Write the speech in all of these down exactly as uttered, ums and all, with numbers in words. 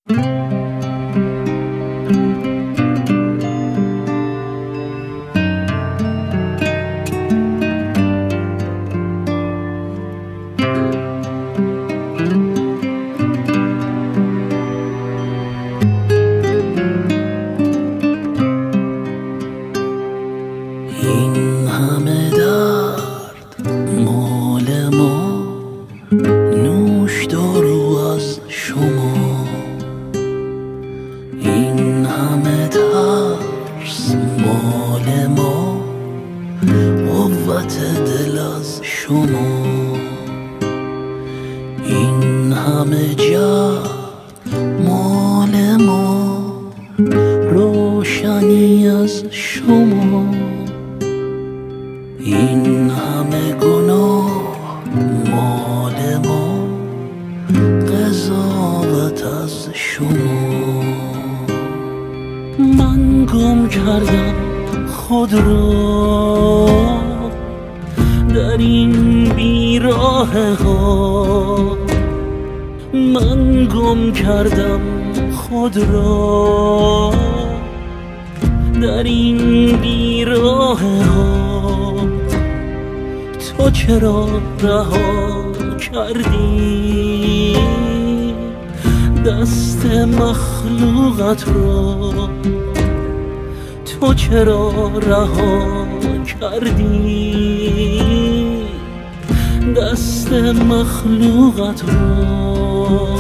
این همه درد مال ما، نوش دارو از شما. این همه ترس مال ما، قوت دل از شما. این همه جهد مال ما، روشنی از شما. این همه گناه مال ما، قضاوت از شما. من گم کردم خود را در این بیراه ها. من گم کردم خود را در این بیراه ها. تو چرا رها کردی دست مخلوقت را؟ تو چرا رها کردی دست مخلوقت را؟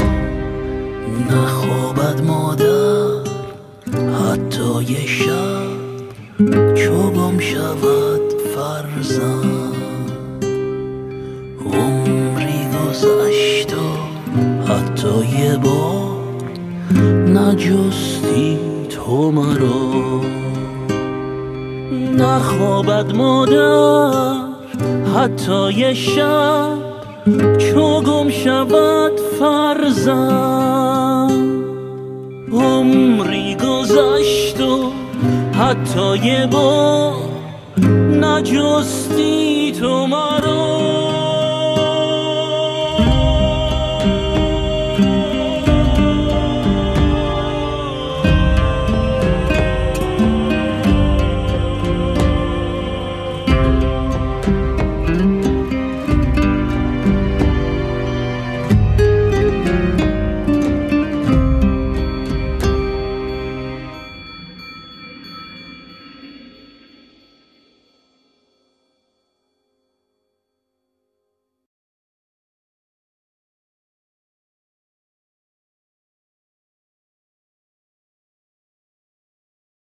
نخوابد مادر حتی یه شب، چو گم شود فرزند. عمری گذشت و حتی یه بار نجستی تو مرا. نخوابد مادر حتی یه شب، چو گم شود فرزند. عمری گذشت و حتی یه بار نجستی تو مرا.